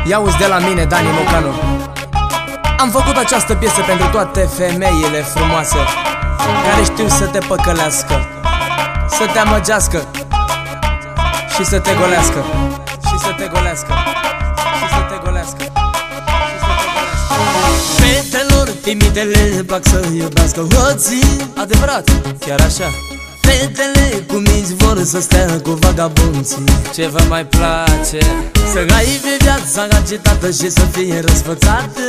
Ia-uzi de la mine, Dani Mocanu. Am făcut această piesă pentru toate femeile frumoase care știu să te păcălească, să te amăgească și să te golească, și să te golească, și să te golească, și să te golească. Fetelor timidele plac să iubească hoții. Adevărat, chiar așa. Fetele cu minți vor să stea cu vagabonții. Ce vă mai place? Să ai viața agitată și să fie răsfățate,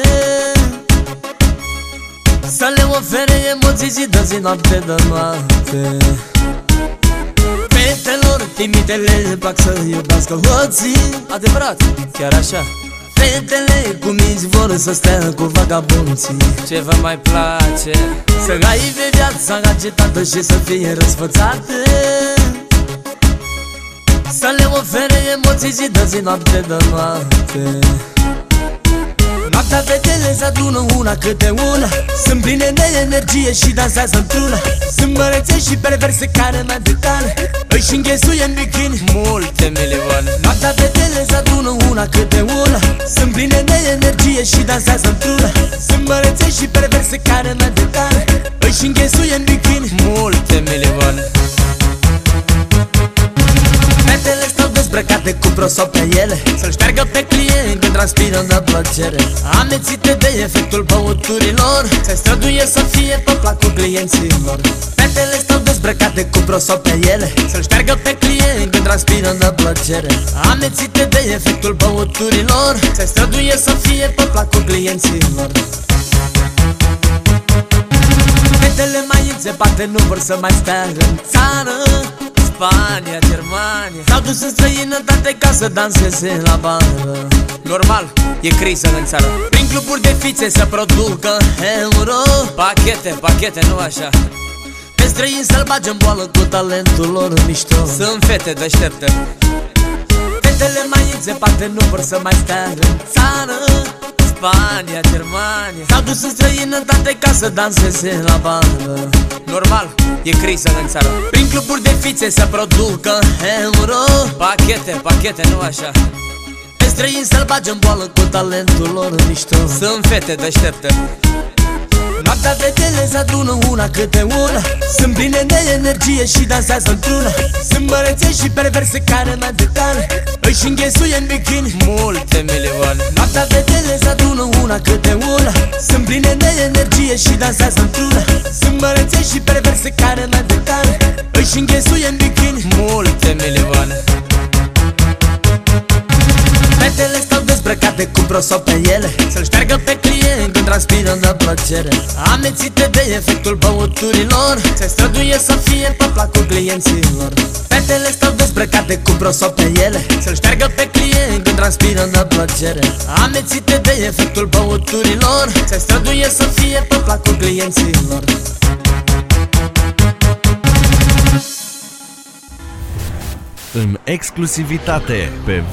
să le ofere emoții zi de zi, noapte de noapte. Fetelor timidele plac să iubească hoții. Adevărat, chiar așa. Fetele cu minți vor să stea cu vagabonții. Ce vă mai place? Să ai viața agitată și să fie răsfățate, să le ofere emoții zi de zi, noapte de noapte. Noaptea fetele se adună una câte una, sunt pline de energie și dansează într-una. Sunt mărețe și perverse care mai decane, își înghesuie în bikini multe milioane. Noaptea fetele se adună una câte una, sunt pline de energie și dansează într-una. Sunt mărețe și perverse care mai decane, își înghesuie în bikini multe milioane. Fetele stau dezbrăcate cu prosop pe ele, să-l șteargă pe client când transpiră de plăcere. Amețite de efectul băuturilor, se străduie să fie pe placul clienților. Fetele stau dezbrăcate cu prosop pe ele, să-l șteargă pe client când transpiră de plăcere. Amețite de efectul băuturilor, se străduie să fie pe placul clienților. Fetele mai înțepate nu vor să mai stea în țară, Spania, Germania, s-au dus în străinătate ca să danseze la bară. Normal, e criză în țară. Prin cluburi de fițe să producă euro. Pachete, nu așa. Pe străini să-l bage în boală cu talentul lor mișto. Sunt fete deștepte. Fetele mai înțepate nu vor să mai stea în țară, Spania, Germania, s-au dus în străinătate ca să danseze la bară. Normal, e criză în țară. Prin cluburi de fițe să producă euro. Pachete, nu așa. Pe străini să-l bage în boală cu talentul lor mișto. Sunt fete deștepte. Noaptea fetele se adună una câte una, sunt pline de energie și dansează într-una. Sunt mărețe și perverse care mai decane, își înghesuie în bikini multe milioane. Noaptea fetele se adună una câte una, sunt pline de energie și dansează într-una. Sunt mărețe și perverse care mai decane, își înghesuie în bikini multe milioane. Fetele stau dezbrăcate cu prosop pe ele, să-l șteargă pe client când transpiră de plăcere. Amețite de efectul băuturilor, se străduie să fie pe placul clienților. Fetele stau dezbrăcate cu prosop pe ele, să-l șteargă pe client când transpiră de plăcere. Amețite de efectul băuturilor, se străduie să fie pe placul clienților. În exclusivitate pe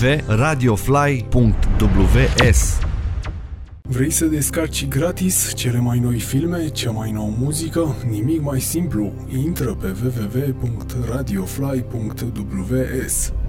www.radiofly.ws. Vrei să descarci gratis cele mai noi filme, cea mai nouă muzică? Nimic mai simplu, intră pe www.radiofly.ws.